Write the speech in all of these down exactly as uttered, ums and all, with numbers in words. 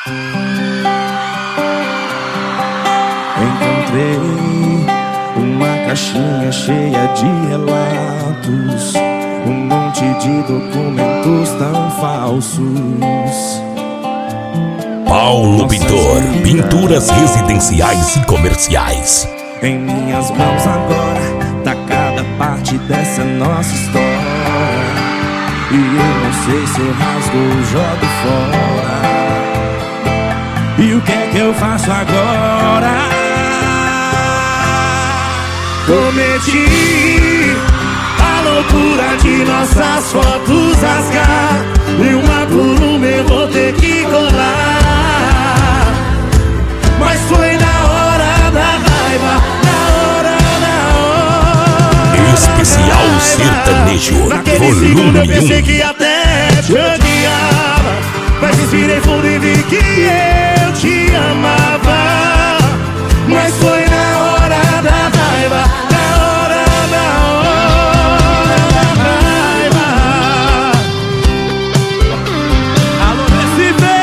Encontrei uma caixinha cheia de relatos, um monte de documentos tão falsos. Paulo Pintor, pinturas residenciais e comerciais. Em minhas mãos agora tá cada parte dessa nossa história, e eu não sei se eu rasgo ou jogo fora. E o que é que eu faço agora? Cometi a loucura de nossas fotos rasgar, e uma por uma eu vou ter que colar. Mas foi na hora da raiva, na hora, na hora. Especial Sertanejo, Naquele segundo volume eu pensei um. que até te odiava, mas respirei fundo e vi que eu te amava. Mas foi na hora da raiva, na hora, na hora da raiva. Alô, Recife!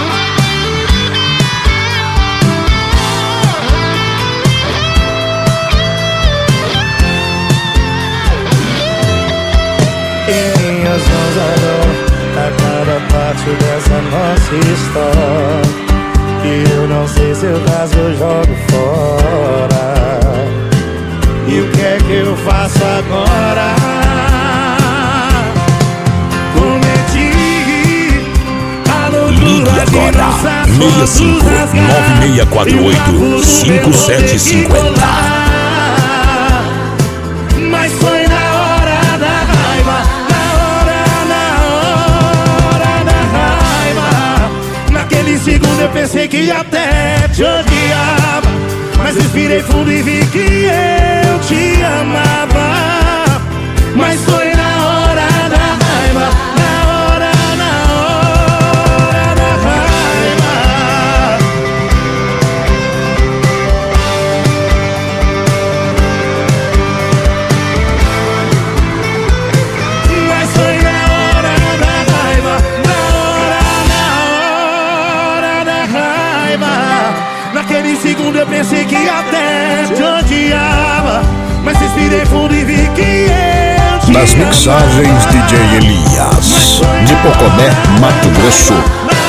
Em minhas mãos agora tá cada parte dessa nossa história, e eu não sei se eu rasgo ou jogo fora. E o que é que eu faço agora? Cometi a loucura Ligue de agora, nossas seis cinco fotos rasgar, nove seis quatro e uma oito, por uma eu cinco vou sete ter que cinco zero. colar. Mas foi na hora da raiva, na hora, na hora da raiva. Naquele segundo eu pensei que até te odiava, mas respirei fundo e vi que eu te amava. Mas foi na hora da raiva, na hora, na hora da raiva. Mas foi na hora da raiva, na hora, na hora da raiva. Naquele segundo eu pensei que até te odiava, mas respirei fundo e vi que eu te Nas mixagens amava. D J Elias, de Poconé, Mato Grosso. Na